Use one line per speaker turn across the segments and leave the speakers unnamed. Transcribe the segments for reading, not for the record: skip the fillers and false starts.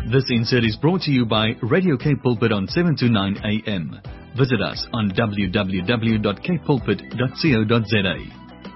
This insert is brought to you by Radio Cape Pulpit on 7 to 9 a.m. Visit us on www.capepulpit.co.za.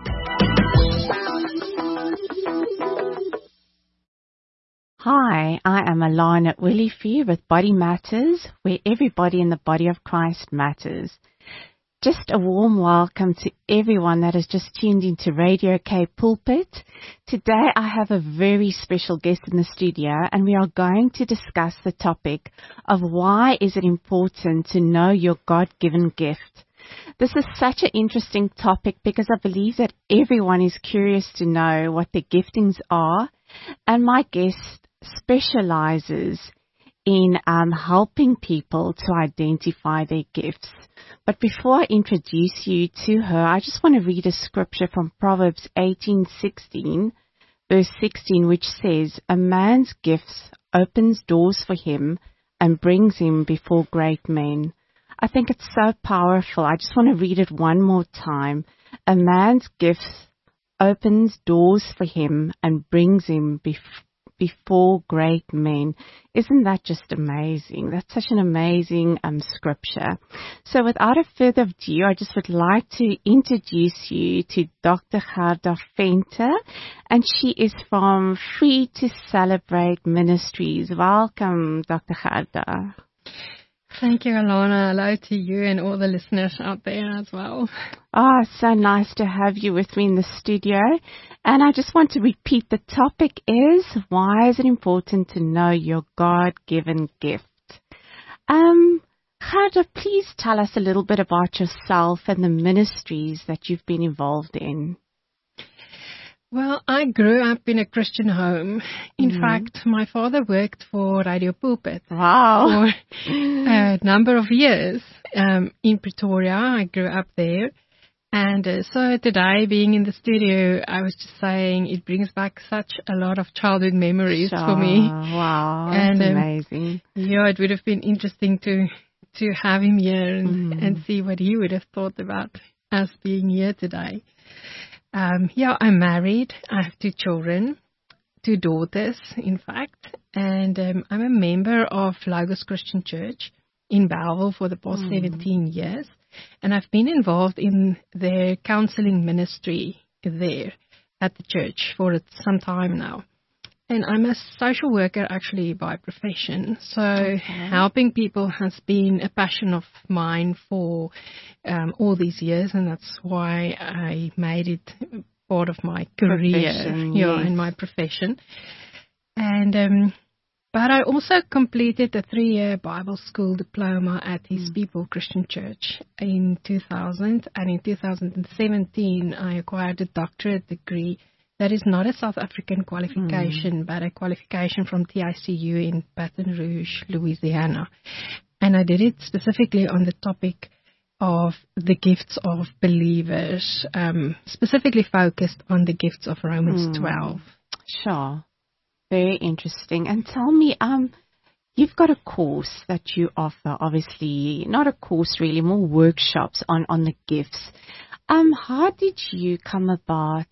Hi, I am Alana Willifee with Body Matters, where everybody in the body of Christ matters. Just a warm welcome to everyone that has just tuned into Radio Cape Pulpit. Today I have a very special guest in the studio, and we are going to discuss the topic of why is it important to know your God-given gift. This is such an interesting topic because I believe that everyone is curious to know what their giftings are, and my guest specializes in helping people to identify their gifts. But before I introduce you to her, I just want to read a scripture from Proverbs 18:16, verse 16, which says, "A man's gifts opens doors for him and brings him before great men." I think it's so powerful. I just want to read it one more time. A man's gifts opens doors for him and brings him before great men. Isn't that just amazing? That's such an amazing scripture. So without a further ado, I just would like to introduce you to Dr. Gerda Venter, and she is from Free to Celebrate Ministries. Welcome, Dr. Gerda.
Thank you, Alana. Hello to you and all the listeners out there as well.
Oh, so nice to have you with me in the studio. And I just want to repeat, the topic is, why is it important to know your God-given gift? Gerda, please tell us a little bit about yourself and the ministries that you've been involved in.
Well, I grew up in a Christian home. In fact, my father worked for Radio Pulpit
Wow.
for a number of years in Pretoria. I grew up there. And so today, being in the studio, I was just saying it brings back such a lot of childhood memories for me.
Wow, that's amazing.
Yeah, it would have been interesting to have him here and see what he would have thought about us being here today. I'm married. I have 2 children, 2 daughters, in fact. And I'm a member of Logos Christian Church in Bellville for the past 17 years. And I've been involved in their counseling ministry there at the church for some time now. And I'm a social worker actually by profession. So helping people has been a passion of mine for all these years. And that's why I made it part of my career and my profession. And but I also completed a 3-year Bible school diploma at His People Christian Church in 2000. And in 2017, I acquired a doctorate degree. That is not a South African qualification, but a qualification from TICU in Baton Rouge, Louisiana. And I did it specifically on the topic of the gifts of believers, specifically focused on the gifts of Romans 12.
Sure. Very interesting. And tell me, you've got a course that you offer, obviously, not a course really, more workshops on the gifts. How did you come about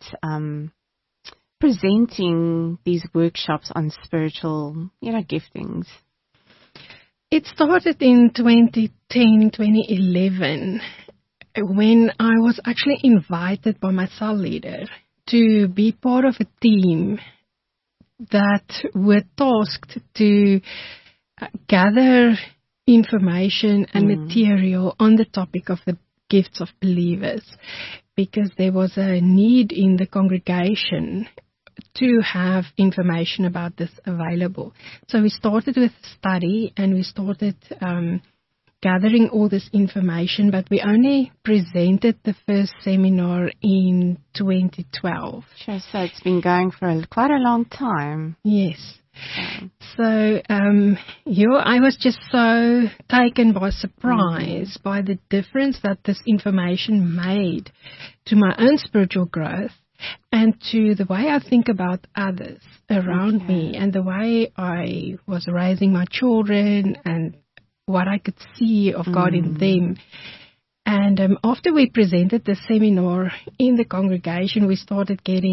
presenting these workshops on spiritual, giftings?
It started in 2010, 2011, when I was actually invited by my cell leader to be part of a team that were tasked to gather information and material on the topic of the gifts of believers, because there was a need in the congregation to have information about this available. So we started with a study and we started gathering all this information, but we only presented the first seminar in 2012.
Sure, so it's been going for quite a long time.
Yes. So, I was just so taken by surprise by the difference that this information made to my own spiritual growth and to the way I think about others around me and the way I was raising my children and what I could see of God in them. And after we presented the seminar in the congregation, we started getting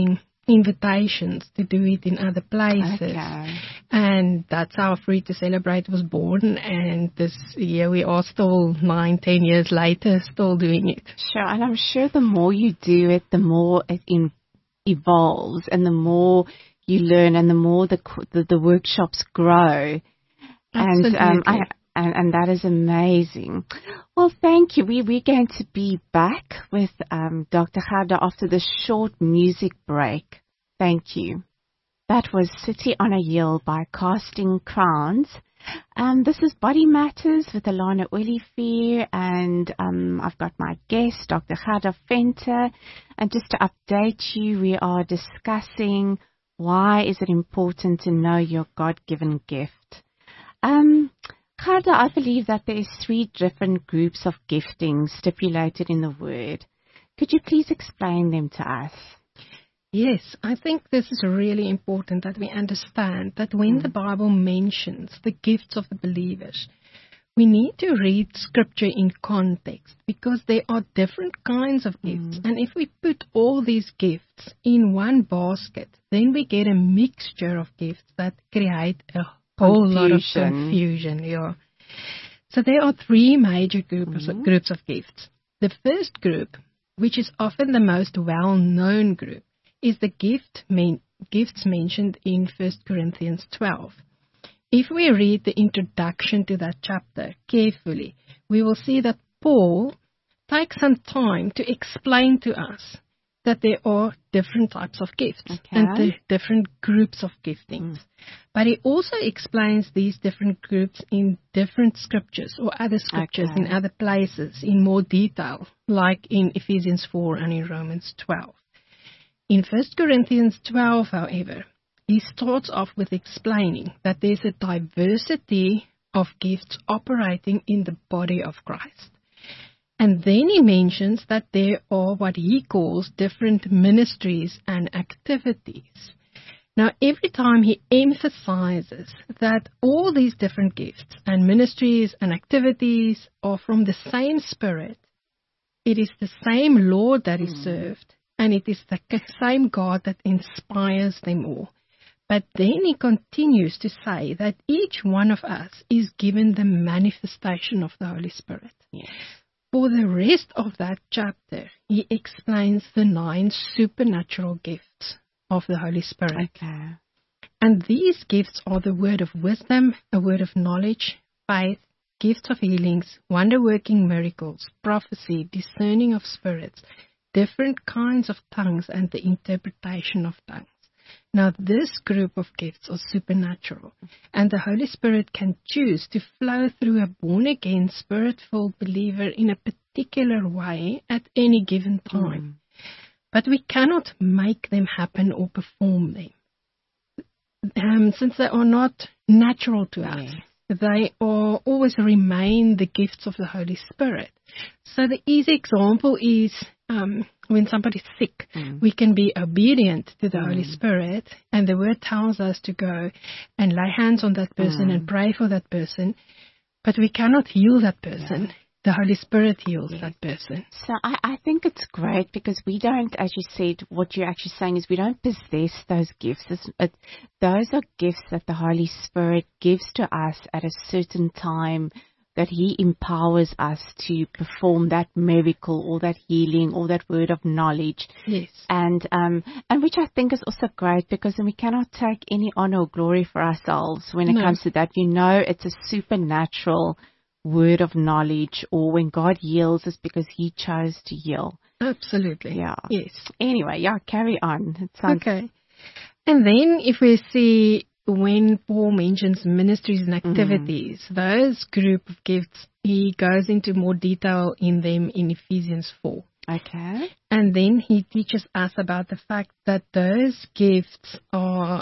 invitations to do it in other places.
Okay.
And that's how Free to Celebrate was born. And this year we are still 9-10 years later still doing it.
Sure, and I'm sure the more you do it, the more it evolves, and the more you learn, and the more the workshops grow.
Absolutely.
And that is amazing. Well, thank you. We're going to be back with Dr. Gerda after this short music break. Thank you. That was City on a Hill by Casting Crowns. This is Body Matters with Alana Olivier, and I've got my guest, Dr. Gerda Venter. And just to update you, we are discussing why is it important to know your God-given gift. Gerda, I believe that there is 3 different groups of gifting stipulated in the Word. Could you please explain them to us?
Yes, I think this is really important that we understand that when the Bible mentions the gifts of the believers, we need to read Scripture in context, because there are different kinds of gifts. And if we put all these gifts in one basket, then we get a mixture of gifts that create a whole lot of confusion. Yeah. So there are 3 major groups of gifts. The first group, which is often the most well-known group, is the gifts mentioned in 1 Corinthians 12. If we read the introduction to that chapter carefully, we will see that Paul takes some time to explain to us that there are different types of gifts and different groups of giftings. But he also explains these different groups in different scriptures or other scriptures in other places in more detail, like in Ephesians 4 and in Romans 12. In 1 Corinthians 12, however, he starts off with explaining that there's a diversity of gifts operating in the body of Christ. And then he mentions that there are what he calls different ministries and activities. Now, every time he emphasizes that all these different gifts and ministries and activities are from the same Spirit, it is the same Lord that is served, and it is the same God that inspires them all. But then he continues to say that each one of us is given the manifestation of the Holy Spirit.
Yes.
For the rest of that chapter, he explains the 9 supernatural gifts of the Holy Spirit.
Okay.
And these gifts are the word of wisdom, a word of knowledge, faith, gifts of healings, wonder-working miracles, prophecy, discerning of spirits, different kinds of tongues, and the interpretation of tongues. Now, this group of gifts are supernatural, and the Holy Spirit can choose to flow through a born-again, Spirit-filled believer in a particular way at any given time. But we cannot make them happen or perform them. Since they are not natural to us, they are always remain the gifts of the Holy Spirit. So the easy example is when somebody's sick, we can be obedient to the Holy Spirit, and the Word tells us to go and lay hands on that person and pray for that person, but we cannot heal that person. The Holy Spirit heals that person.
So I think it's great because we don't, as you said, what you're actually saying is we don't possess those gifts. Those are gifts that the Holy Spirit gives to us at a certain time, that He empowers us to perform that miracle or that healing or that word of knowledge.
Yes.
And which I think is also great, because we cannot take any honor or glory for ourselves when it comes to that. You know, it's a supernatural word of knowledge, or when God heals, it's because He chose to heal.
Absolutely.
Yeah.
Yes.
Anyway, carry on. It sounds
okay. And then if we see when Paul mentions ministries and activities, those group of gifts, he goes into more detail in them in Ephesians 4.
Okay.
And then he teaches us about the fact that those gifts are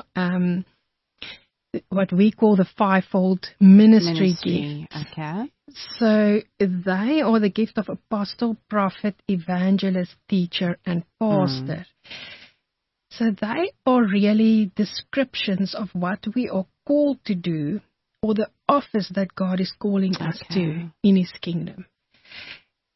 what we call the fivefold ministry gifts.
Okay.
So they are the gift of apostle, prophet, evangelist, teacher, and pastor. So they are really descriptions of what we are called to do, or the office that God is calling us to in His kingdom.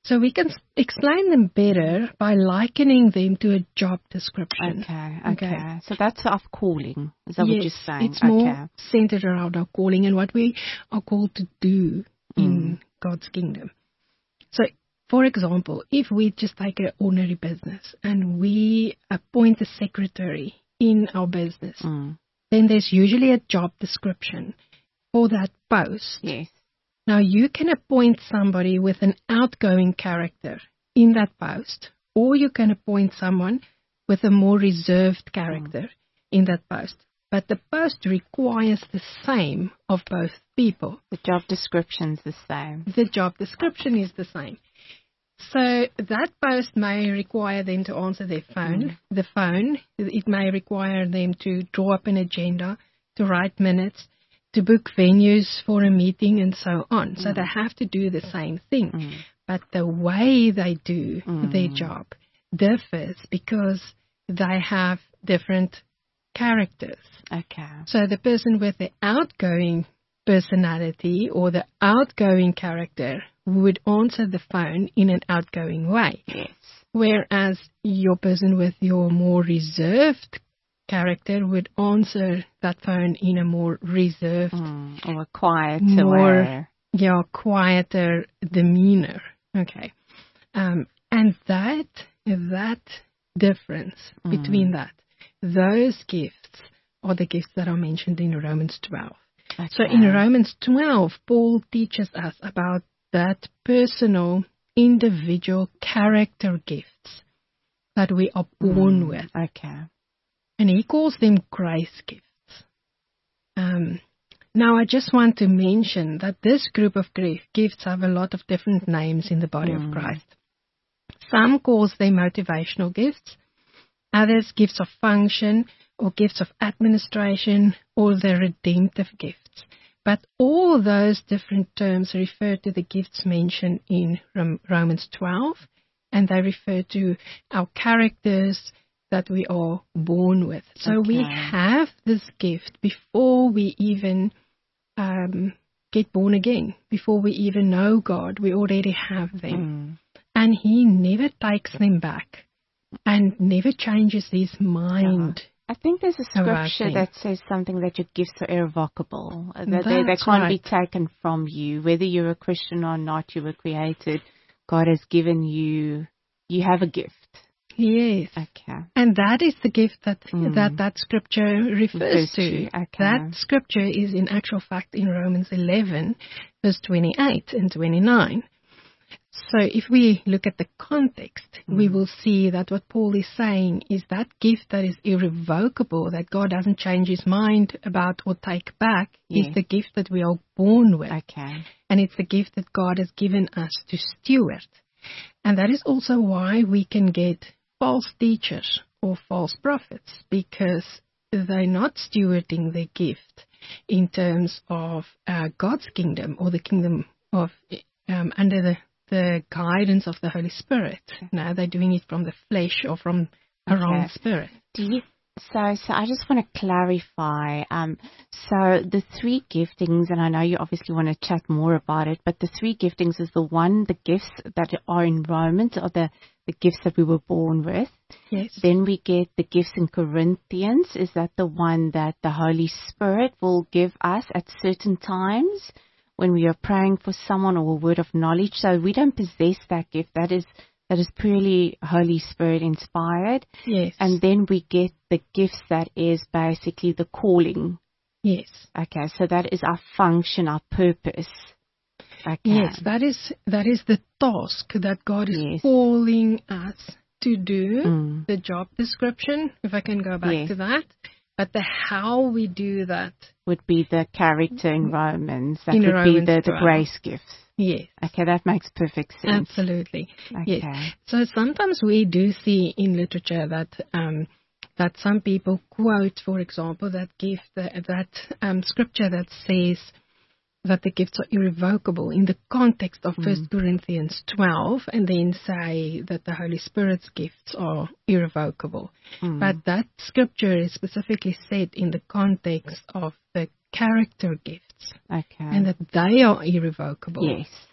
So we can explain them better by likening them to a job description.
Okay. So that's our calling. Is that what you're saying?
It's more centered around our calling and what we are called to do in God's kingdom. So, for example, if we just take an ordinary business and we appoint a secretary in our business, then there's usually a job description for that post.
Yes.
Now, you can appoint somebody with an outgoing character in that post, or you can appoint someone with a more reserved character in that post. But the post requires the same of both people.
The job description is the same.
The job description is the same. So that post may require them to answer their phone. The phone, it may require them to draw up an agenda, to write minutes, to book venues for a meeting and so on. So they have to do the same thing. But the way they do their job differs because they have different characters.
Okay.
So the person with the outgoing personality or the outgoing character would answer the phone in an outgoing way.
Yes.
Whereas your person with your more reserved character would answer that phone in a more reserved
or a quieter way.
Yeah, quieter demeanor. Okay. And that difference between those gifts are the gifts that are mentioned in Romans 12.
Okay.
So in Romans 12, Paul teaches us about that personal, individual character gifts that we are born with.
Okay.
And he calls them grace gifts. Now, I just want to mention that this group of gifts have a lot of different names in the body of Christ. Some calls them motivational gifts, others gifts of function or gifts of administration or the redemptive gifts. But all those different terms refer to the gifts mentioned in Romans 12, and they refer to our characters that we are born with. So we have this gift before we even get born again, before we even know God. We already have them. And He never takes them back and never changes His mind.
I think there's a scripture that says something that your gifts are irrevocable, that they can't be taken from you. Whether you're a Christian or not, you were created. God has given you have a gift.
Yes.
Okay.
And that is the gift that scripture refers to.
Okay.
That scripture is in actual fact in Romans 11, verse 28 and 29. So if we look at the context, we will see that what Paul is saying is that gift that is irrevocable, that God doesn't change His mind about or take back, is the gift that we are born with.
Okay.
And it's the gift that God has given us to steward. And that is also why we can get false teachers or false prophets, because they're not stewarding their gift in terms of God's kingdom or the kingdom of under the guidance of the Holy Spirit. No, they're doing it from the flesh or from a wrong spirit.
So I just want to clarify. So the three giftings, and I know you obviously want to chat more about it, but the three giftings is the gifts that are in Romans are the gifts that we were born with.
Yes.
Then we get the gifts in Corinthians. Is that the one that the Holy Spirit will give us at certain times when we are praying for someone or a word of knowledge? So we don't possess that gift. That is purely Holy Spirit inspired.
Yes.
And then we get the gifts that is basically the calling.
Yes.
Okay, so that is our function, our purpose. Okay.
Yes, that is the task that God is calling us to do, the job description, if I can go back to that. But the how we do that
would be the character in Romans. That
in
would
Romans
be the grace gifts.
Yes.
Okay, that makes perfect sense.
Absolutely.
Okay.
Yes. So sometimes we do see in literature that some people quote, for example, that gift, that scripture that says that the gifts are irrevocable in the context of 1 Corinthians 12, and then say that the Holy Spirit's gifts are irrevocable. But that scripture is specifically said in the context of the character gifts.
Okay.
And that they are irrevocable.
Yes.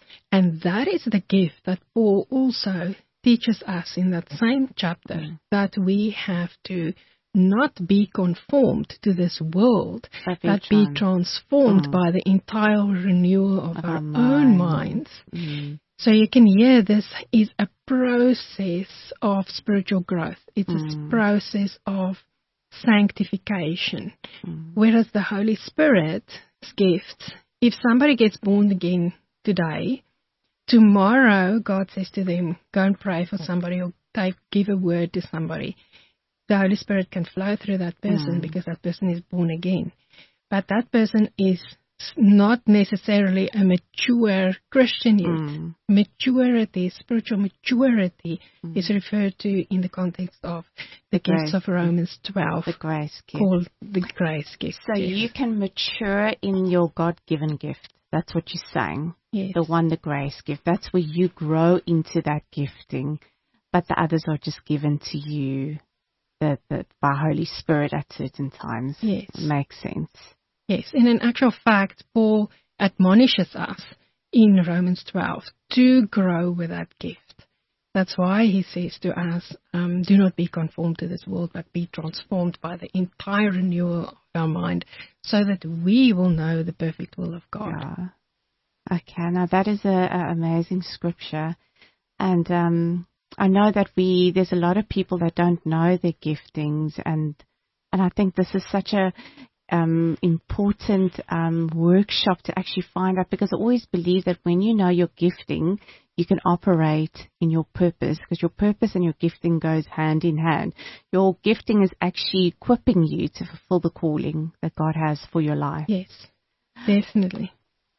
And that is the gift that Paul also teaches us in that same chapter, that we have to not be conformed to this world, but be transformed by the entire renewal of our own minds. So you can hear this is a process of spiritual growth. It's a process of sanctification. Whereas the Holy Spirit's gifts, if somebody gets born again today, tomorrow God says to them, go and pray for somebody or give a word to somebody. The Holy Spirit can flow through that person because that person is born again. But that person is not necessarily a mature Christian yet. Maturity, spiritual maturity is referred to in the context of the gifts of Romans 12.
The grace gift.
Called the grace gift.
So you can mature in your God-given gift. That's what you're saying.
Yes.
The one, the grace gift. That's where you grow into that gifting. But the others are just given to you by Holy Spirit at certain times.
Yes.
Makes sense.
Yes. And in actual fact, Paul admonishes us in Romans 12 to grow with that gift. That's why he says to us, do not be conformed to this world, but be transformed by the entire renewal of our mind, so that we will know the perfect will of God.
Yeah. Okay, now that is an amazing scripture. And I know that there's a lot of people that don't know their giftings, and I think this is such a important workshop to actually find out, because I always believe that when you know your gifting, you can operate in your purpose, because your purpose and your gifting goes hand in hand. Your gifting is actually equipping you to fulfill the calling that God has for your life.
Yes, definitely.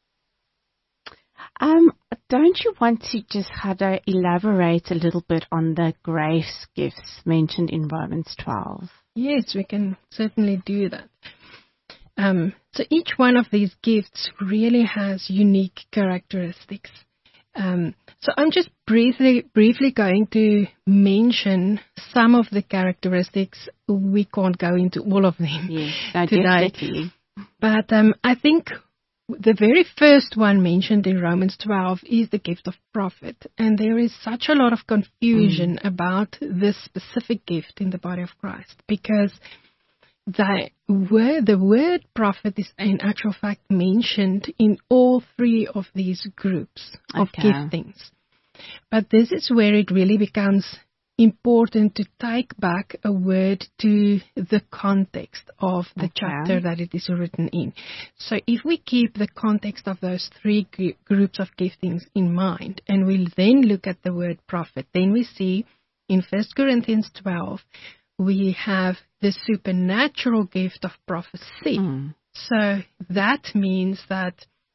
Don't you want to just elaborate a little bit on the grace gifts mentioned in Romans 12?
Yes, we can certainly do that. So each one of these gifts really has unique characteristics. So I'm just briefly going to mention some of the characteristics. We can't go into all of them today.
Definitely.
But I think the very first one mentioned in Romans 12 is the gift of prophet. And there is such a lot of confusion about this specific gift in the body of Christ, because the word prophet is in actual fact mentioned in all three of these groups of giftings. But this is where it really becomes important to take back a word to the context of the chapter that it is written in. So if we keep the context of those three groups of giftings in mind, and we'll then look at the word prophet, then we see in 1 Corinthians 12, we have the supernatural gift of prophecy. So that means that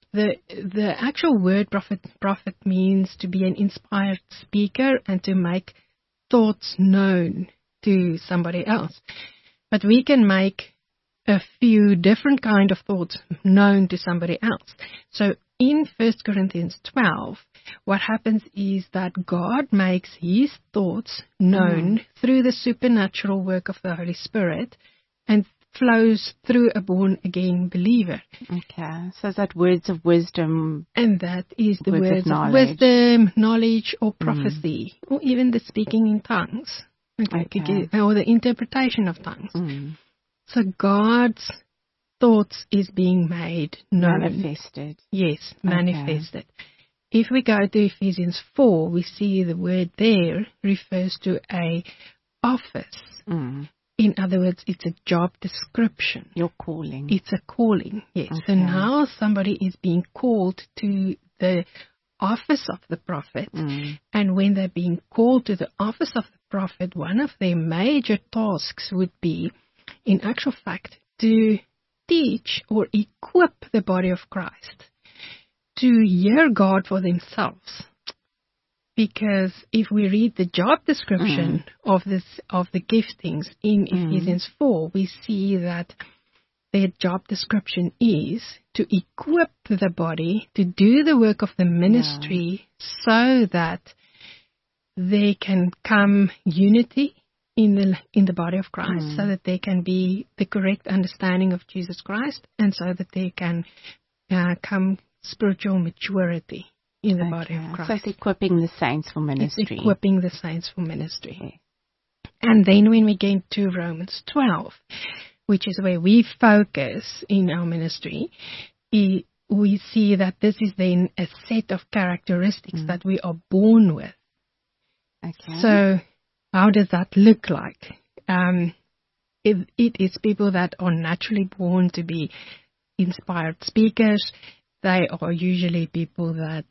the actual word prophet means to be an inspired speaker and to make thoughts known to somebody else. But we can make a few different kind of thoughts known to somebody else. So in 1 Corinthians 12, what happens is that God makes his thoughts known through the supernatural work of the Holy Spirit and flows through a born-again believer.
Okay, so is that words of wisdom?
And that is the words of wisdom, knowledge, or prophecy, or even the speaking in tongues, or the interpretation of tongues. So God's thoughts is being made known.
Manifested.
Yes, manifested. If we go to Ephesians 4, we see the word there refers to a office. In other words, it's a job description.
Your calling.
It's a calling, yes. So now somebody is being called to the office of the prophet. And when they're being called to the office of the prophet, one of their major tasks would be, in actual fact, to teach or equip the body of Christ to hear God for themselves. Because if we read the job description of the giftings in Ephesians 4, we see that their job description is to equip the body to do the work of the ministry so that there can come unity in the body of Christ, so that there can be the correct understanding of Jesus Christ, and so that there can come spiritual maturity in the body of Christ.
So it's equipping the saints for ministry.
It's equipping the saints for ministry. Okay. And then when we get to Romans 12, which is where we focus in our ministry, we see that this is then a set of characteristics that we are born with.
Okay.
So how does that look like? It is people that are naturally born to be inspired speakers. They are usually people that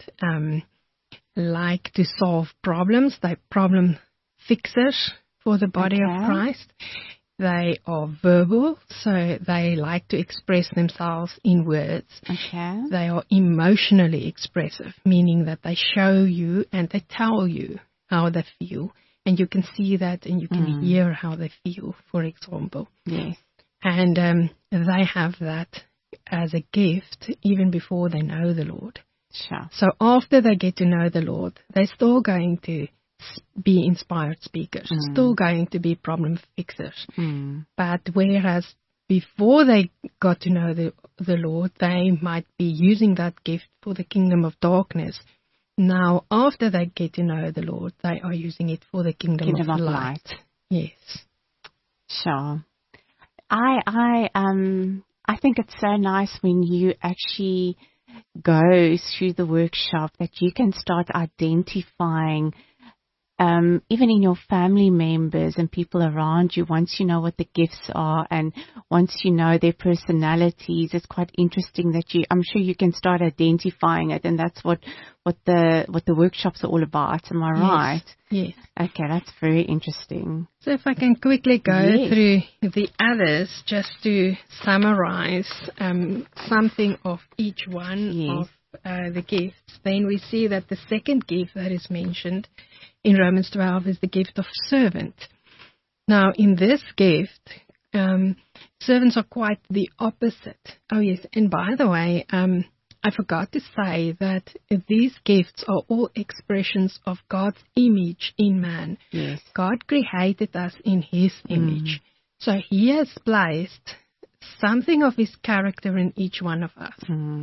like to solve problems. They're problem fixers for the body of Christ. They are verbal, so they like to express themselves in words.
Okay.
They are emotionally expressive, meaning that they show you and they tell you how they feel. And you can see that and you can hear how they feel, for example.
Yes.
And they have that as a gift even before they know the Lord.
Sure.
So after they get to know the Lord, they're still going to be inspired speakers, still going to be problem fixers. But whereas before they got to know the Lord, they might be using that gift for the kingdom of darkness. Now, after they get to know the Lord, they are using it for the kingdom of light. Yes.
Sure. I think it's so nice when you actually go through the workshop that you can start identifying even in your family members and people around you, once you know what the gifts are and once you know their personalities, it's quite interesting that I'm sure you can start identifying it, and that's what the workshops are all about. Am I right?
Yes.
Okay, that's very interesting.
So if I can quickly go through the others, just to summarize something of each one of the gifts, then we see that the second gift that is mentioned in Romans 12 is the gift of servant. Now, in this gift, servants are quite the opposite. Oh, yes, and by the way, I forgot to say that these gifts are all expressions of God's image in man.
Yes.
God created us in His image. So He has placed something of His character in each one of us.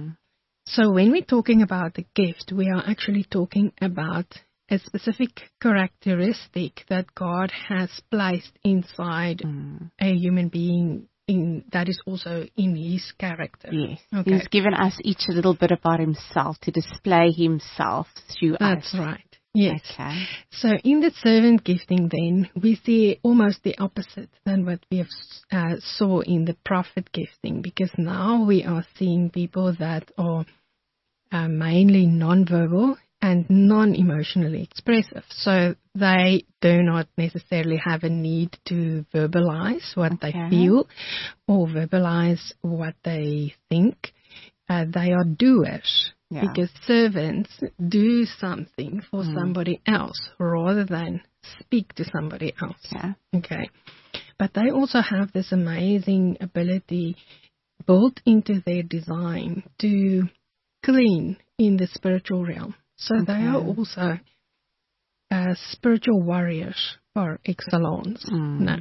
So when we're talking about the gift, we are actually talking about a specific characteristic that God has placed inside a human being that is also in His character.
Yes.
Okay.
He's given us each a little bit about Himself to display Himself through us.
That's right. Yes.
Okay.
So in the servant gifting then, we see almost the opposite than what we have saw in the prophet gifting, because now we are seeing people that are mainly non-verbal and non-emotionally expressive. So they do not necessarily have a need to verbalize what they feel or verbalize what they think. They are doers, because servants do something for somebody else rather than speak to somebody else. Okay. But they also have this amazing ability built into their design to clean in the spiritual realm. So they are also spiritual warriors par excellence. No.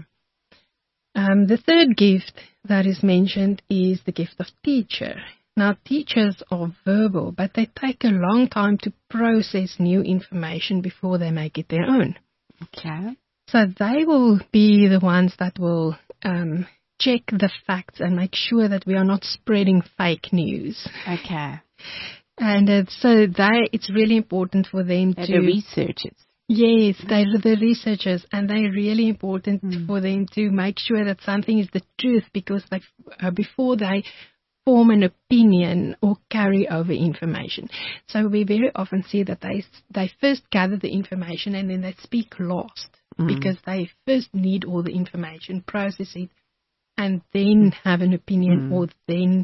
The third gift that is mentioned is the gift of teacher. Now, teachers are verbal, but they take a long time to process new information before they make it their own.
Okay.
So they will be the ones that will check the facts and make sure that we are not spreading fake news.
Okay.
And so it's really important for them to...
They're the researchers.
Yes, they're the researchers, and they're really important for them to make sure that something is the truth, because before they form an opinion or carry over information. So we very often see that they first gather the information and then they speak last, because they first need all the information, process it, and then have an opinion or then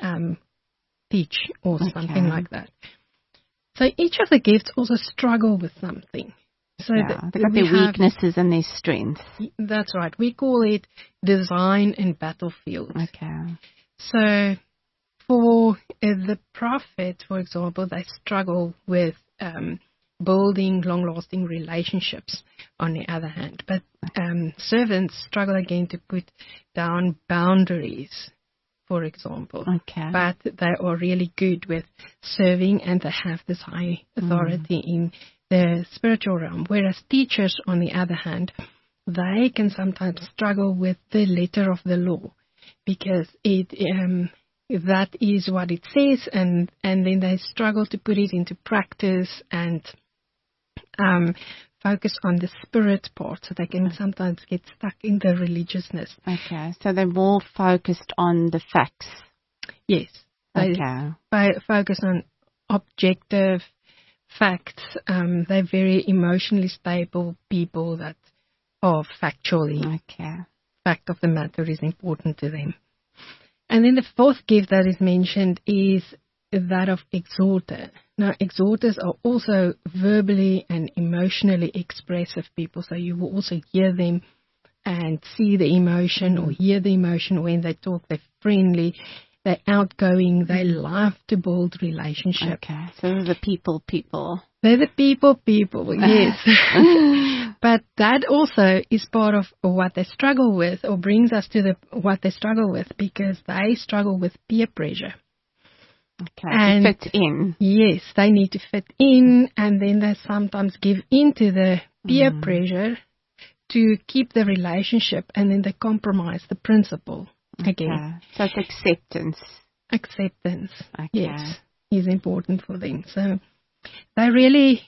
teach or something like that. So each of the gifts also struggle with something. So
they've got their weaknesses and their strengths.
That's right. We call it design and battlefield.
Okay.
So for the prophet, for example, they struggle with building long-lasting relationships on the other hand. But servants struggle again to put down boundaries for example.
Okay.
But they are really good with serving, and they have this high authority in the spiritual realm. Whereas teachers, on the other hand, they can sometimes struggle with the letter of the law, because that is what it says, and then they struggle to put it into practice and focus on the spirit part, so they can sometimes get stuck in the religiousness.
Okay, so they're more focused on the facts.
Yes. They focus on objective facts. They're very emotionally stable people that are factually.
Okay.
Fact of the matter is important to them. And then the fourth gift that is mentioned is that of exhorter. Now, exhorters are also verbally and emotionally expressive people, so you will also hear them and see the emotion or hear the emotion when they talk. They're friendly, they're outgoing, they love to build relationship.
Okay, so they're the people.
They're the people, yes. But that also is part of what they struggle with, or brings us to what they struggle with, because they struggle with peer pressure.
Okay, and to fit in.
Yes, they need to fit in, and then they sometimes give in to the peer pressure to keep the relationship, and then they compromise the principle again.
So it's acceptance.
Acceptance, yes, is important for them. So they really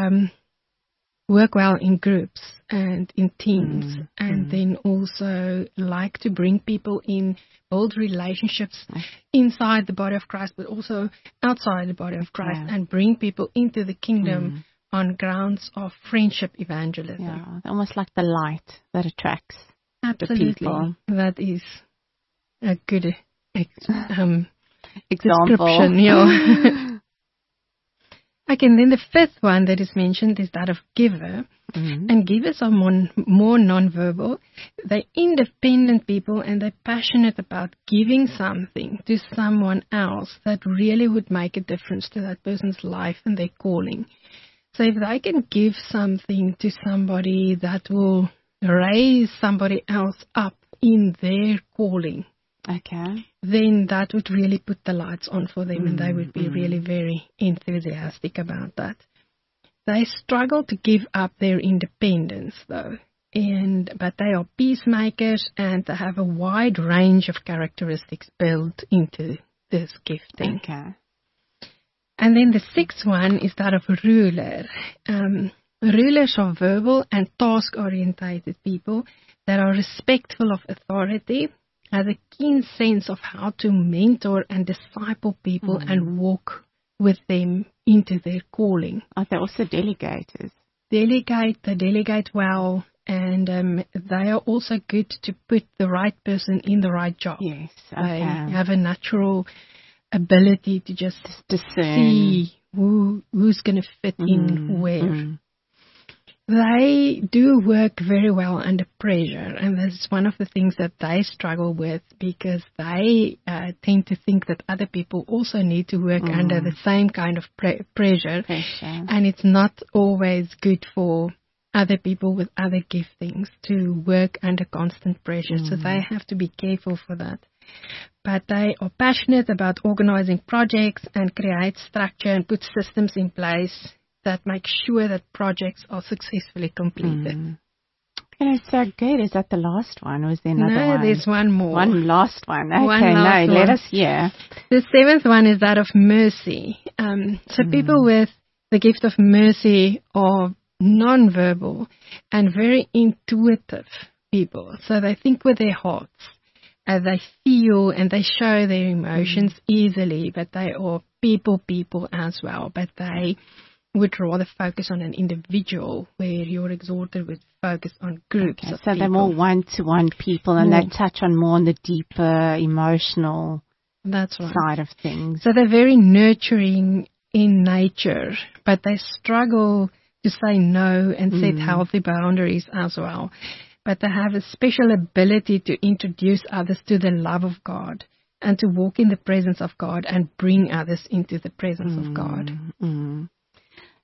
work well in groups and in teams, and then also like to bring people in, build relationships inside the body of Christ, but also outside the body of Christ, and bring people into the kingdom on grounds of friendship evangelism.
Yeah, almost like the light that attracts the people.
That is a good
example.
Description. Yeah. Okay, and then the fifth one that is mentioned is that of giver. And givers are more non-verbal. They're independent people, and they're passionate about giving something to someone else that really would make a difference to that person's life and their calling. So if they can give something to somebody that will raise somebody else up in their calling, then that would really put the lights on for them, and they would be really very enthusiastic about that. They struggle to give up their independence, though, but they are peacemakers, and they have a wide range of characteristics built into this gifting. And then the sixth one is that of ruler. Rulers are verbal and task-orientated people that are respectful of authority, have a keen sense of how to mentor and disciple people and walk with them into their calling.
Are they also delegators?
They delegate well, and they are also good to put the right person in the right job.
Yes,
They have a natural ability to just
discern,
see who's going to fit in where. They do work very well under pressure, and that's one of the things that they struggle with, because they tend to think that other people also need to work under the same kind of pressure, and it's not always good for other people with other giftings to work under constant pressure, so they have to be careful for that. But they are passionate about organizing projects and create structure and put systems in place that make sure that projects are successfully completed.
It's so good. Is that the last one, or is there another one?
No, there's one more.
One last one. Okay, let us hear.
The seventh one is that of mercy. So people with the gift of mercy are non-verbal and very intuitive people. So they think with their hearts. They feel and they show their emotions easily, but they are people as well. But they would rather focus on an individual, where your exhorter would focus on groups of
so
people.
They're more one-to-one people, and they touch on more on the deeper emotional side of things.
So they're very nurturing in nature, but they struggle to say no and set healthy boundaries as well. But they have a special ability to introduce others to the love of God and to walk in the presence of God and bring others into the presence of God.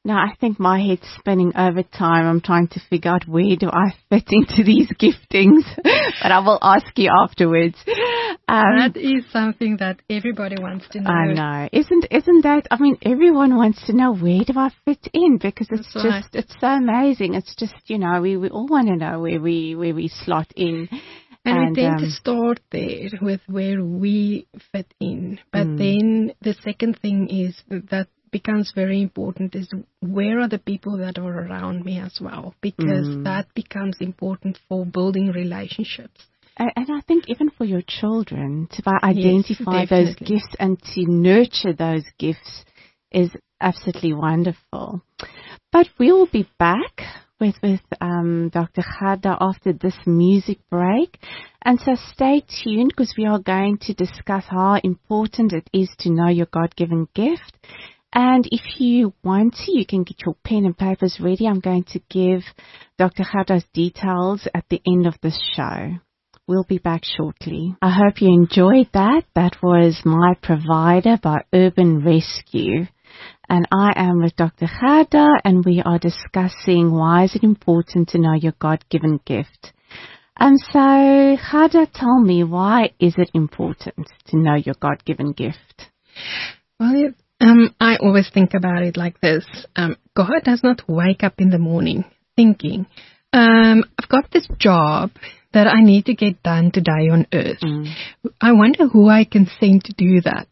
No, I think my head's spinning over time. I'm trying to figure out where do I fit into these giftings, but I will ask you afterwards.
That is something that everybody wants to know.
I know. Isn't that, I mean, everyone wants to know where do I fit in, because it's
That's right.
it's so amazing. It's just, we all want to know where we slot in.
And we tend to start there with where we fit in. But then the second thing is that becomes very important is where are the people that are around me as well, because that becomes important for building relationships.
And I think even for your children, to identify those gifts and to nurture those gifts is absolutely wonderful. But we will be back with Dr. Gerda after this music break. And so stay tuned, because we are going to discuss how important it is to know your God-given gift. And if you want to, you can get your pen and papers ready. I'm going to give Dr. Gerda's details at the end of this show. We'll be back shortly. I hope you enjoyed that. That was My Provider by Urban Rescue. And I am with Dr. Gerda, and we are discussing why is it important to know your God-given gift. And so, Gerda, tell me, why is it important to know your God-given gift?
Well, I always think about it like this. God does not wake up in the morning thinking, I've got this job that I need to get done today on earth. I wonder who I can send to do that.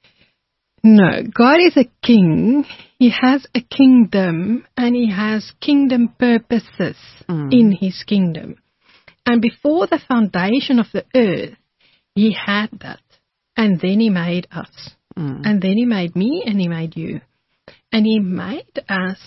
No, God is a king. He has a kingdom, and he has kingdom purposes in his kingdom. And before the foundation of the earth, he had that. And then he made us. And then he made me, and he made you. And he made us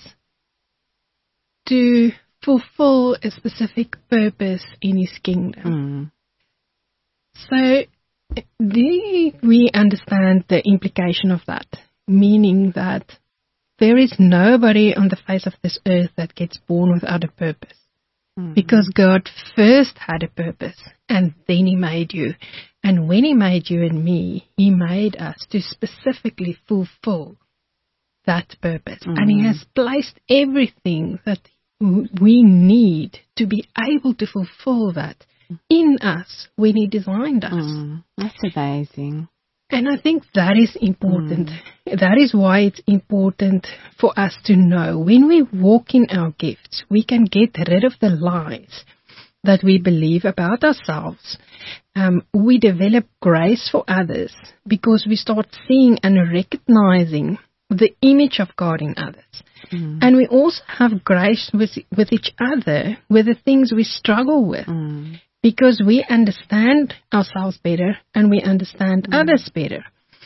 to fulfill a specific purpose in his kingdom. So, do we understand the implication of that? Meaning that there is nobody on the face of this earth that gets born without a purpose. Because God first had a purpose, and then he made you. And when he made you and me, he made us to specifically fulfill that purpose. And he has placed everything that we need to be able to fulfill that in us when he designed us.
That's amazing.
And I think that is important. That is why it's important for us to know when we walk in our gifts, we can get rid of the lies that we believe about ourselves. We develop grace for others because we start seeing and recognizing the image of God in others. And we also have grace with each other, with the things we struggle with. Because we understand ourselves better and we understand others better.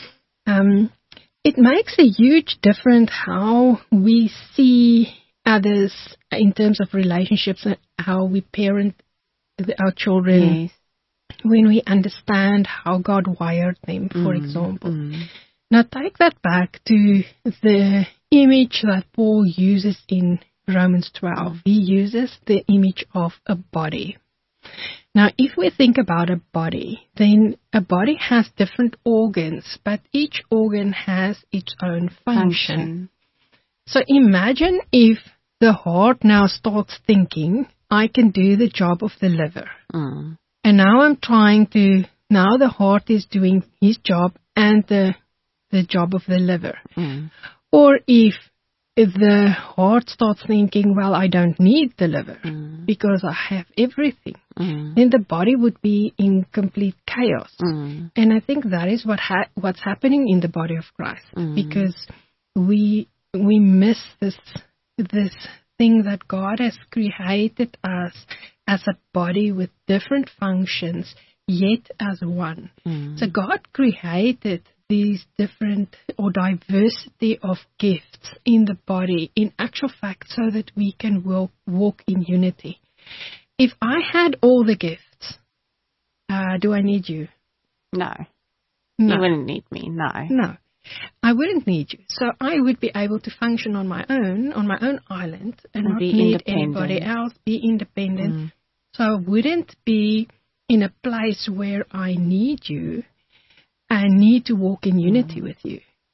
It makes a huge difference how we see others in terms of relationships and how we parent our children.
Yes.
When we understand how God wired them, for example. Now take that back to the image that Paul uses in Romans 12. He uses the image of a body. Now, if we think about a body, then a body has different organs, but each organ has its own function. So imagine if the heart now starts thinking, I can do the job of the liver. And now now the heart is doing his job and the job of the liver. Or if the heart starts thinking, well, I don't need the liver because I have everything, then the body would be in complete chaos. And I think that is what's happening in the body of Christ, because we miss this thing that God has created us as a body with different functions, yet as one. So God created these different or diversity of gifts in the body, in actual fact, so that we can walk in unity. If I had all the gifts, do I need you?
No. You wouldn't need me, no.
No, I wouldn't need you. So I would be able to function on my own island, and not need anybody else, be independent. So I wouldn't be in a place where I need you. I need to walk in unity with you.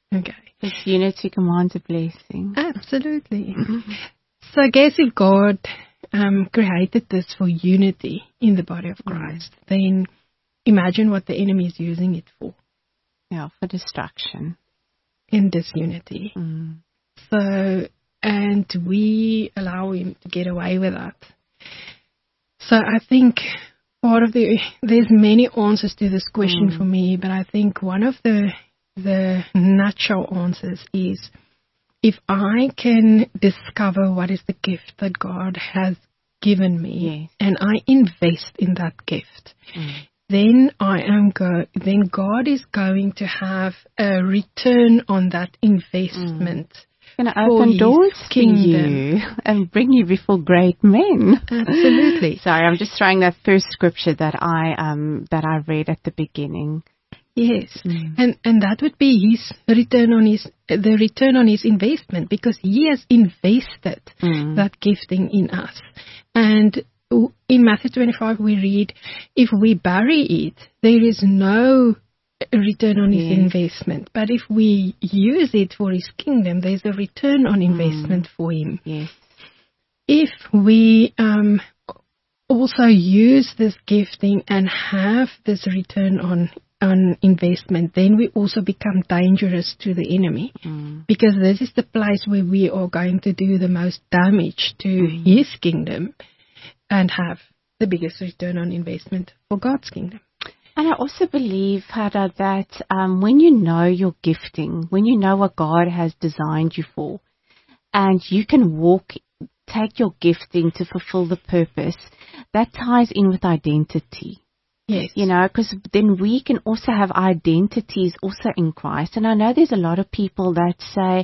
Okay.
Because unity commands a blessing.
Absolutely. So I guess if God created this for unity in the body of Christ, then imagine what the enemy is using it for.
Yeah, for destruction.
In disunity. So, and we allow him to get away with that. So I think there's many answers to this question for me, but I think one of the natural answers is, if I can discover what is the gift that God has given me, and I invest in that gift, then then God is going to have a return on that investment.
Going to open doors for you and bring you before great men.
Absolutely.
Sorry, I'm just throwing that first scripture that I read at the beginning.
Yes, and that would be the return on his investment, because he has invested that gifting in us. And in Matthew 25 we read, if we bury it, there is no return on his investment. But if we use it for his kingdom, there's a return on investment for him.
Yes.
If we also use this gifting and have this return on investment, then we also become dangerous to the enemy, because this is the place where we are going to do the most damage to his kingdom and have the biggest return on investment for God's kingdom.
And I also believe, Hada, that when you know your gifting, when you know what God has designed you for, and you can take your gifting to fulfill the purpose, that ties in with identity.
Yes.
You know, because then we can also have identities also in Christ. And I know there's a lot of people that say,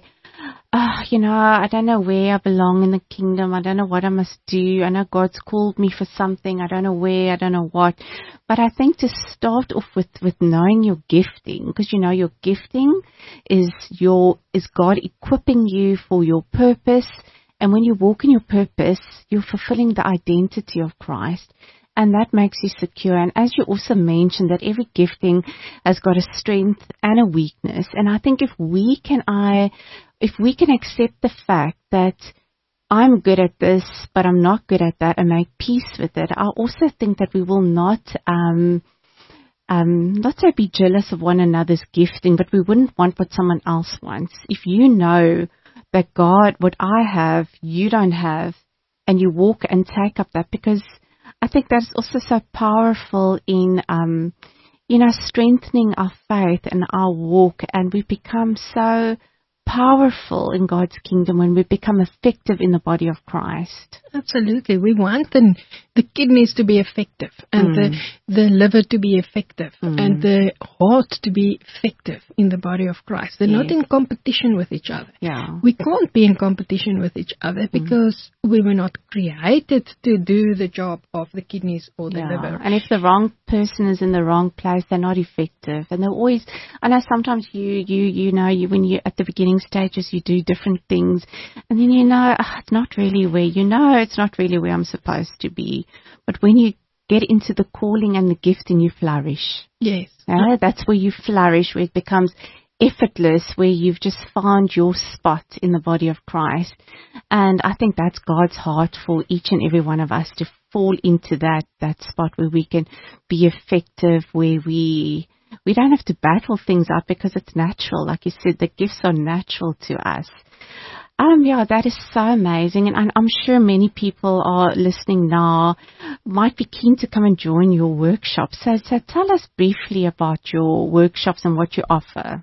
I don't know where I belong in the kingdom. I don't know what I must do. I know God's called me for something. I don't know where. I don't know what. But I think to start off with knowing your gifting, because your gifting is God equipping you for your purpose. And when you walk in your purpose, you're fulfilling the identity of Christ. And that makes you secure. And as you also mentioned, that every gifting has got a strength and a weakness. And I think if we can accept the fact that I'm good at this, but I'm not good at that, and make peace with it, I also think that we will not so be jealous of one another's gifting, but we wouldn't want what someone else wants. If you know that God, what I have, you don't have, and you walk and take up that, because I think that's also so powerful in, strengthening our faith and our walk, and we become so powerful in God's kingdom when we become effective in the body of Christ.
Absolutely. We want the kidneys to be effective, and the liver to be effective, and the heart to be effective in the body of Christ. They're not in competition with each other.
Yeah.
We can't be in competition with each other because we were not created to do the job of the kidneys or the liver.
And if the wrong person is in the wrong place, they're not effective. And they're always, I know sometimes when you at the beginning stages, you do different things, and then it's not really where I'm supposed to be. But when you get into the calling and the gifting, you flourish.
Yes.
That's where you flourish, where it becomes effortless, where you've just found your spot in the body of Christ. And I think that's God's heart for each and every one of us, to fall into that spot where we can be effective, where we don't have to battle things out, because it's natural. Like you said, the gifts are natural to us. That is so amazing. And I'm sure many people are listening now might be keen to come and join your workshop. So tell us briefly about your workshops and what you offer.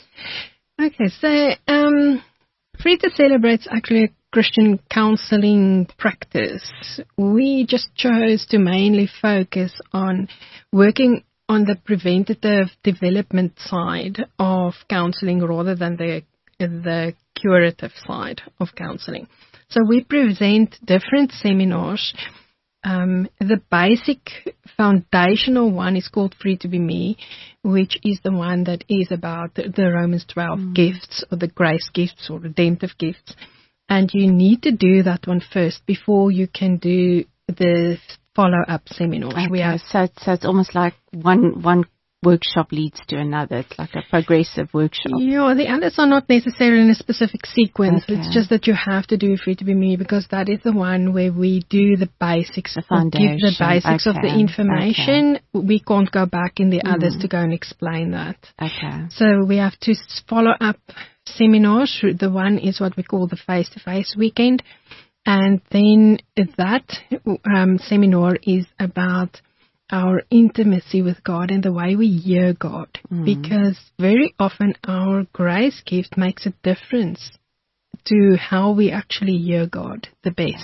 Okay, so Free to Celebrate is actually a Christian counseling practice. We just chose to mainly focus on working on the preventative development side of counseling rather than the curative side of counseling. So we present different seminars. The basic foundational one is called Free to Be Me, which is the one that is about the Romans 12 gifts, or the grace gifts or redemptive gifts. And you need to do that one first before you can do the follow-up seminars.
Okay, so it's almost like one workshop leads to another. It's like a progressive workshop.
Yeah, the others are not necessarily in a specific sequence.
Okay.
It's just that you have to do Free to Be Me, because that is the one where we do the basics,
the foundation.
give the basics of the information.
Okay.
We can't go back in the others to go and explain that.
Okay.
So we have to follow up seminars. The one is what we call the face-to-face weekend. And then that seminar is about our intimacy with God and the way we hear God. Because very often our grace gift makes a difference to how we actually hear God the best.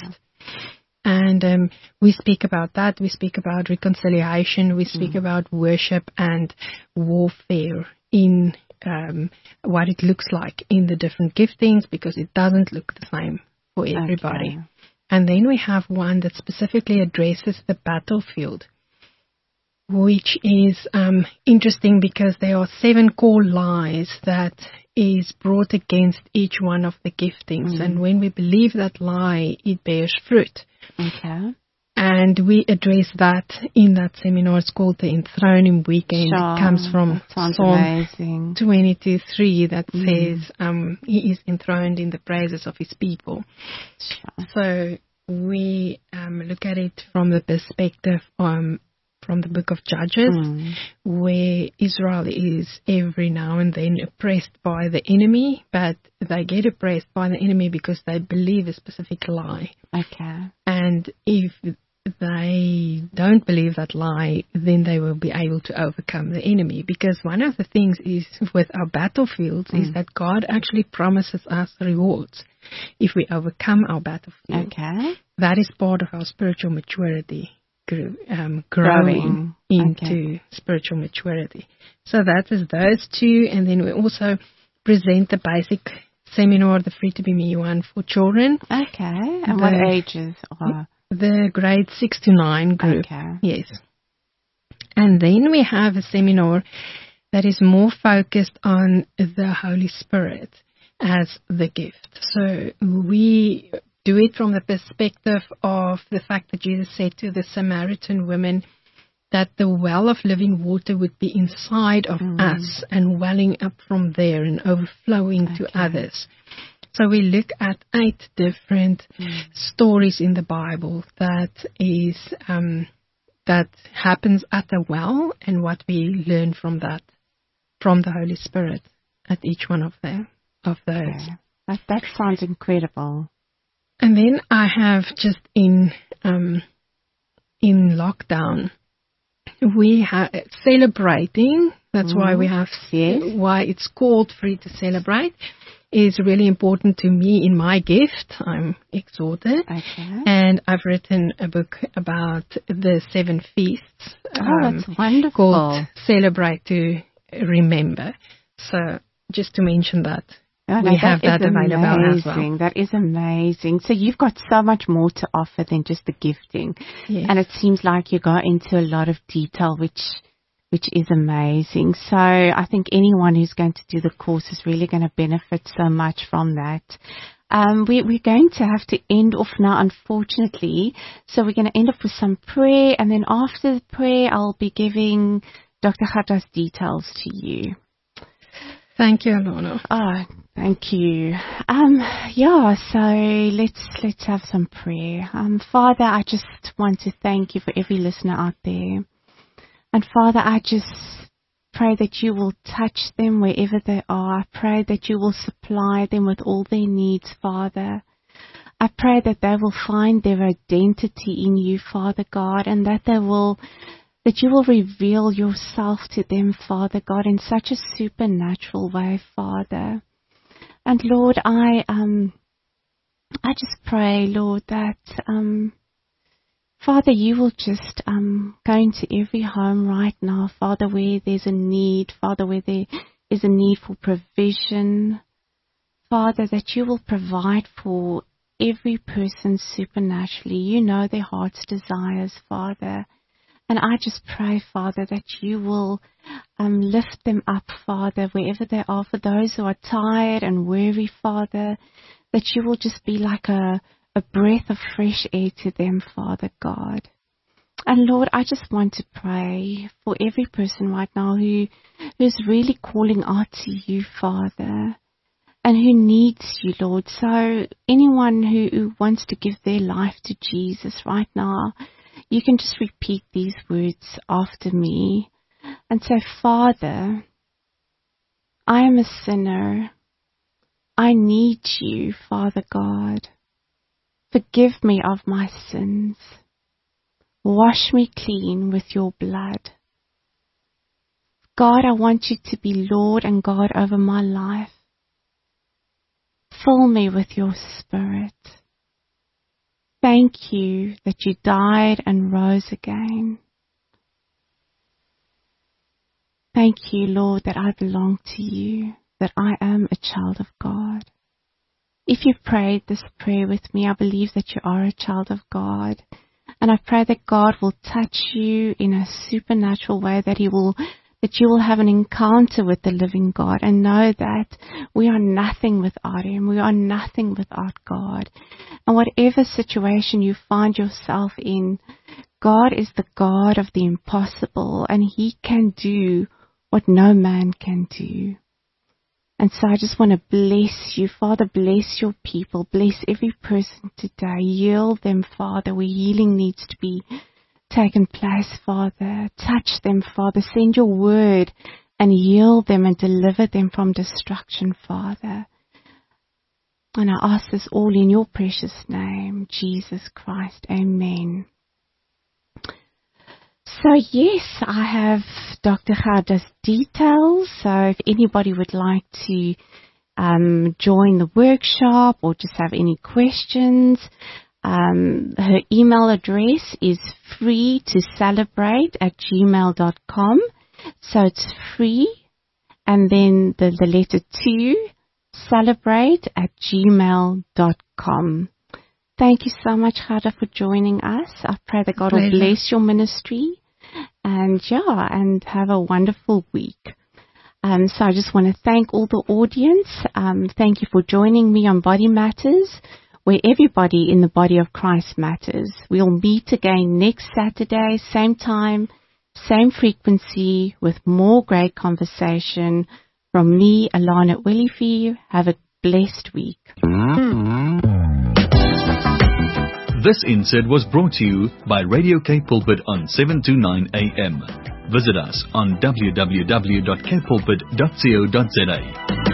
And we speak about that. We speak about reconciliation. We speak about worship and warfare in what it looks like in the different giftings, because it doesn't look the same for everybody.
Okay.
And then we have one that specifically addresses the battlefield, which is interesting because there are 7 core lies that is brought against each one of the giftings. And when we believe that lie, it bears fruit.
Okay.
And we address that in that seminar. It's called the Enthroning Weekend.
Sure.
It comes from
Sounds
Psalm
amazing.
22:3 that says he is enthroned in the praises of his people.
Sure.
So we look at it from the perspective from the book of Judges, where Israel is every now and then oppressed by the enemy, but they get oppressed by the enemy because they believe a specific lie.
Okay.
And if they don't believe that lie, then they will be able to overcome the enemy. Because one of the things is with our battlefields is that God actually promises us rewards if we overcome our battlefield.
Okay.
That is part of our spiritual maturity, growing into spiritual maturity. So that is those 2. And then we also present the basic seminar, the Free to Be Me one for children.
Okay. And what ages are?
The grade 6 to 9 group.
Okay.
Yes. And then we have a seminar that is more focused on the Holy Spirit as the gift. So we do it from the perspective of the fact that Jesus said to the Samaritan woman that the well of living water would be inside of us and welling up from there and overflowing to others. So we look at 8 different stories in the Bible that is that happens at the well, and what we learn from that, from the Holy Spirit at each one of those.
Okay. That sounds incredible.
And then I have just in lockdown, we have celebrating. That's why we have why it's called Free to Celebrate. Is really important to me in my gift. I'm exhorted.
Okay.
And I've written a book about the 7 feasts.
That's wonderful.
Called Celebrate to Remember. So just to mention that. We have that available as well.
That is amazing. So you've got so much more to offer than just the gifting.
Yes.
And it seems like you go into a lot of detail, which is amazing. So I think anyone who's going to do the course is really going to benefit so much from that. We're going to have to end off now, unfortunately. So we're going to end off with some prayer, and then after the prayer, I'll be giving Dr. Khatta's details to you.
Thank you, Alana.
Oh, thank you. So let's have some prayer. Father, I just want to thank you for every listener out there. And Father, I just pray that you will touch them wherever they are. I pray that you will supply them with all their needs, Father. I pray that they will find their identity in you, Father God, and that you will reveal yourself to them, Father God, in such a supernatural way, Father. And Lord, I just pray, Lord, that Father, you will just go into every home right now, Father, where there's a need, Father, where there is a need for provision, Father, that you will provide for every person supernaturally. You know their heart's desires, Father. And I just pray, Father, that you will lift them up, Father, wherever they are. For those who are tired and weary, Father, that you will just be like a breath of fresh air to them, Father God. And Lord, I just want to pray for every person right now who's really calling out to you, Father, and who needs you, Lord. So anyone who wants to give their life to Jesus right now, you can just repeat these words after me and say, Father, I am a sinner. I need you, Father God. Forgive me of my sins. Wash me clean with your blood. God, I want you to be Lord and God over my life. Fill me with your Spirit. Thank you that you died and rose again. Thank you, Lord, that I belong to you, that I am a child of God. If you prayed this prayer with me, I believe that you are a child of God. And I pray that God will touch you in a supernatural way, that you will have an encounter with the living God and know that we are nothing without Him. We are nothing without God. And whatever situation you find yourself in, God is the God of the impossible, and He can do what no man can do. And so I just want to bless you. Father, bless your people. Bless every person today. Heal them, Father, where healing needs to be taken place, Father. Touch them, Father. Send your word and heal them and deliver them from destruction, Father. And I ask this all in your precious name, Jesus Christ. Amen. So yes, I have Dr. Gerda's details. So if anybody would like to join the workshop or just have any questions, her email address is freetocelebrate@gmail.com. So it's free and then the letter 2, celebrate@gmail.com. Thank you so much, Gerda, for joining us. I pray that God will bless your ministry and have a wonderful week. So I just want to thank all the audience. Thank you for joining me on Body Matters, where everybody in the body of Christ matters. We'll meet again next Saturday, same time, same frequency, with more great conversation from me, Alana Willifee. Have a blessed week.
This insert was brought to you by Radio K Pulpit on 729 AM. Visit us on www.kpulpit.co.za.